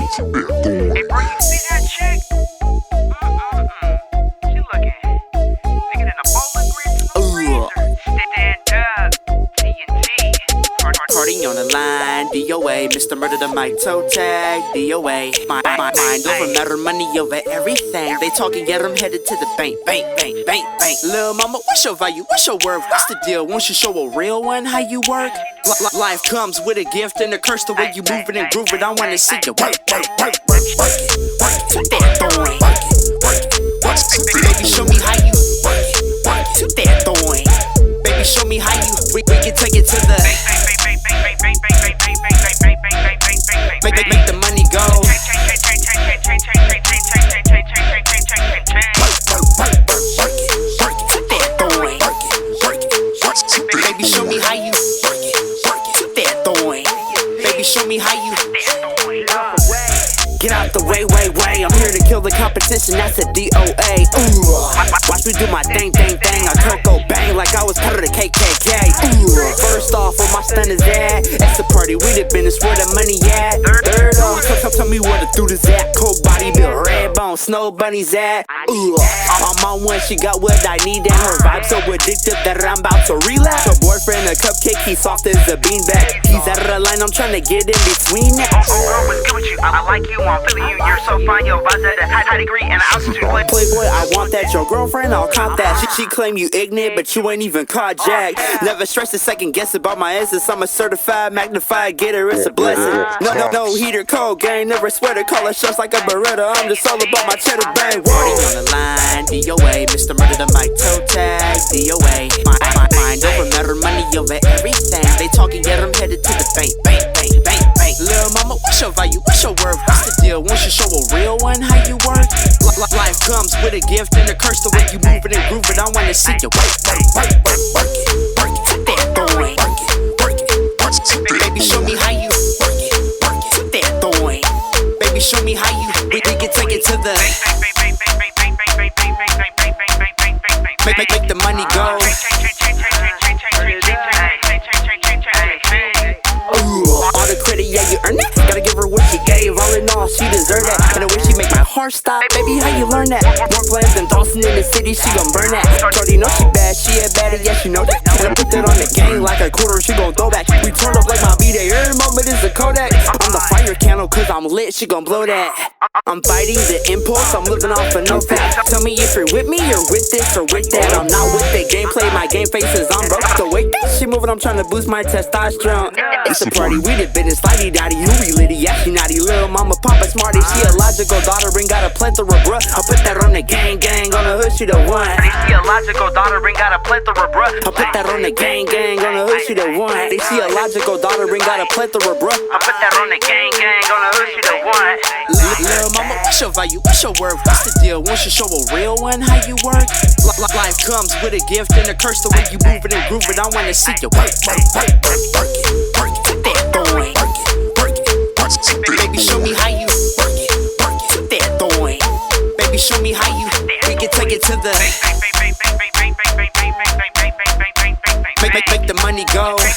Hey bro, you see that chick? She looking bigger than a bowling green from a freezer. Stand up, TNT. Party on the line, DOA. Mr. Murder the mic, toe tag, DOA. Mind over matter, money over everything. They talking, get them headed to the bank, bank, bank, bank, bank. Lil' mama, what's your value? What's your worth? What's the deal? Won't you show a real one how you work? Life comes with a gift and a curse. The way you move it and groove it, I wanna see you work, work, work, work, work it, work it to that thorn. Baby, show me how you work it, work it to that thorn. Baby, show me how you we can take it to the make the money go. Baby, show me how you work it to that thorn. Baby, show me how you get out the way, way, way. I'm here to kill the competition, that's a DOA. Ooh, watch me do my dang, dang, dang. I could go bang like I was part of the KKK. Ooh, first off, where my stun is at? It's a party, we the business, where the money at? Third off, tell me where the dude is at. Cold body, built red bone, snow bunnies at. Ooh, I'm on one, she got what I need, and her vibe so addictive that I'm about to relapse. Her boyfriend a cupcake, he's soft as a beanbag. He's out of the line, I'm trying to get in between it. Oh, what's good with you? I like you, I'm feeling you. You're so fine, yo, vibes at a high degree and altitude. Playboy, I want that. Your girlfriend, I'll cop that. She claim you ignorant, but you ain't even caught jack. Never stress a second guess about my essence. I'm a certified, magnified getter, it's a blessing. No heater, cold gang, never swear to call her shots like a Beretta. I'm just all about my cheddar bang. Party on the line, DOA. Mr. Murder the mic, toe tag, DOA. Mind over matter, money over everything. They talking, get them headed to the bank, bank, bank, bank, bank. Lil' mama, what's your value? What's your worth? What's the deal? Won't you show a real one how you work? Life comes with a gift and a curse. The way you move it and groove it, I wanna see you work, work, work, work, work it, work it to that thorn. Work it, work it, work it. Baby, show me how you work it, work it to that thorn. Baby, show me how you we can take it to the make the money go. All the credit, yeah, you earn that. Gotta give her what she gave. All in all, she deserve that. And the way she make my heart stop, baby, how you learn that? More flames than Dawson in the city, she gon' burn that. Shorty know she bad, she a baddie, yeah, she know that. And I put that on the gang like a quarter, she gon' throw back. We turn up like my B-Day, every moment is a Kodak. I'm the fire candle, cause I'm lit, she gon' blow that. I'm fighting the impulse, I'm living off of no fat. Tell me if you're with me, you're with this or with that. I'm not with the gameplay, my game faces, I'm broke. So wait, that shit moving, I'm trying to boost my testosterone. It's a party, we the business, lighty dotty, you be litty, yeah, she naughty. Little mama, papa smarty, she a logical daughter, ring got a plethora, bruh. I put that on the gang, gang, on the hood, she the one. They see a logical daughter, ring got a plethora, bruh. I put that on the gang, gang, on the hood, she the one. They see a logical daughter, ring got a plethora, bruh. I put that on the gang, gang, on the hood, she the one. Lil' mama, what's your value? What's your worth? What's the deal? Won't you show a real one how you work? Life comes with a gift and a curse. The way you move it and groove it, I wanna see you work, work, work, work, work it, work it to that thorn. Work it, work it, work it. Baby, show me how you work it, work it to that thorn. Baby, show me how you we can take it to the make the money go.